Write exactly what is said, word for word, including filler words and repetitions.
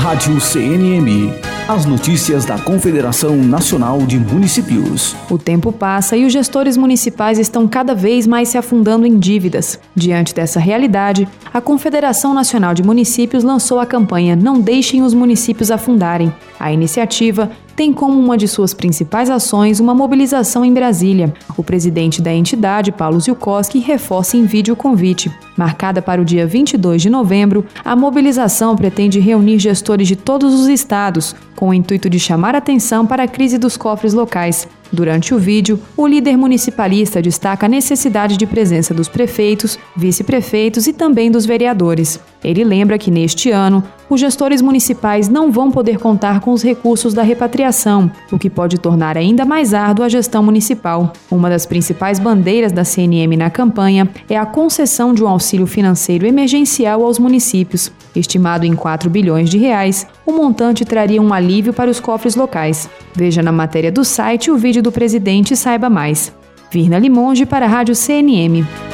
Rádio C N M. As notícias da Confederação Nacional de Municípios. O tempo passa e os gestores municipais estão cada vez mais se afundando em dívidas. Diante dessa realidade, a Confederação Nacional de Municípios lançou a campanha Não Deixem os Municípios Afundarem. A iniciativa tem como uma de suas principais ações uma mobilização em Brasília. O presidente da entidade, Paulo Ziukoski, reforça em vídeo o convite. Marcada para o dia vinte e dois de novembro, a mobilização pretende reunir gestores de todos os estados, com o intuito de chamar atenção para a crise dos cofres locais. Durante o vídeo, o líder municipalista destaca a necessidade de presença dos prefeitos, vice-prefeitos e também dos vereadores. Ele lembra que, neste ano, os gestores municipais não vão poder contar com os recursos da repatriação, o que pode tornar ainda mais árdua a gestão municipal. Uma das principais bandeiras da C N M na campanha é a concessão de um auxílio financeiro emergencial aos municípios. Estimado em quatro bilhões de reais, o montante traria um alívio para os cofres locais. Veja na matéria do site o vídeo do presidente e saiba mais. Virna Limonge para a Rádio C N M.